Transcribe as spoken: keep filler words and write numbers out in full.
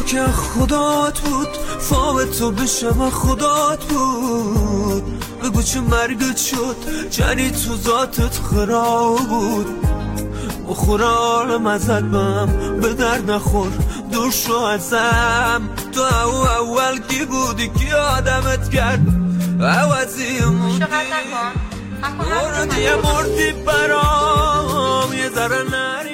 که خدات بود، فاو تو بشم خدات بود. بگو چه مرگت شد، جنی تو ذاتت خراب بود. بخورال مزد بم به در نخور، دور شو ازم. تو او اول کی بودی که آدمت کرد عوضی موندی. مردی مردی برام یه ذره نر